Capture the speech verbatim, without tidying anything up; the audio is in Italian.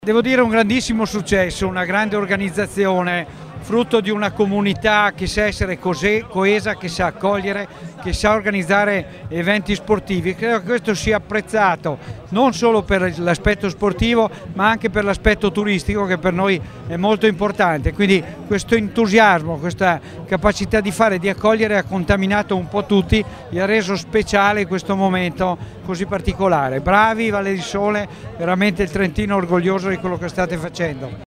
Devo dire un grandissimo successo, una grande organizzazione, frutto di una comunità che sa essere così coesa, che sa accogliere, che sa organizzare eventi sportivi. Credo che questo sia apprezzato non solo per l'aspetto sportivo ma anche per l'aspetto turistico, che per noi è molto importante. Quindi questo entusiasmo, questa capacità di fare e di accogliere ha contaminato un po' tutti e ha reso speciale questo momento così particolare. Bravi Valle di Sole, veramente il Trentino orgoglioso di quello che state facendo.